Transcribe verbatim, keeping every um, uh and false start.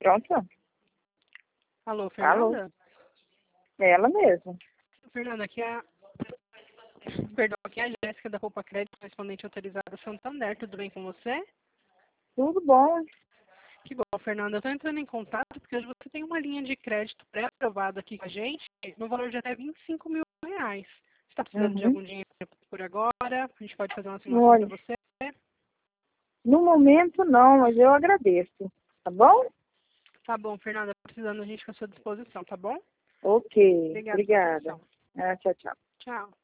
Pronto? Alô, Fernanda? Alô? É ela mesma. Fernanda, aqui é a... Perdão, aqui é a Jéssica da Roupa Crédito, correspondente autorizada Santander. Tudo bem com você? Tudo bom? Que bom, Fernanda. Eu estou entrando em contato porque hoje você tem uma linha de crédito pré-aprovada aqui com a gente, no valor de até vinte e cinco mil reais. Você está precisando de Uhum. algum dinheiro por agora? A gente pode fazer uma simulação para Olha, você? no momento não, mas eu agradeço. Tá bom? Tá bom, Fernanda. Precisando, a gente fica à sua disposição, tá bom? Ok. Obrigada pela Obrigada. atenção. Ah, tchau, tchau. Tchau.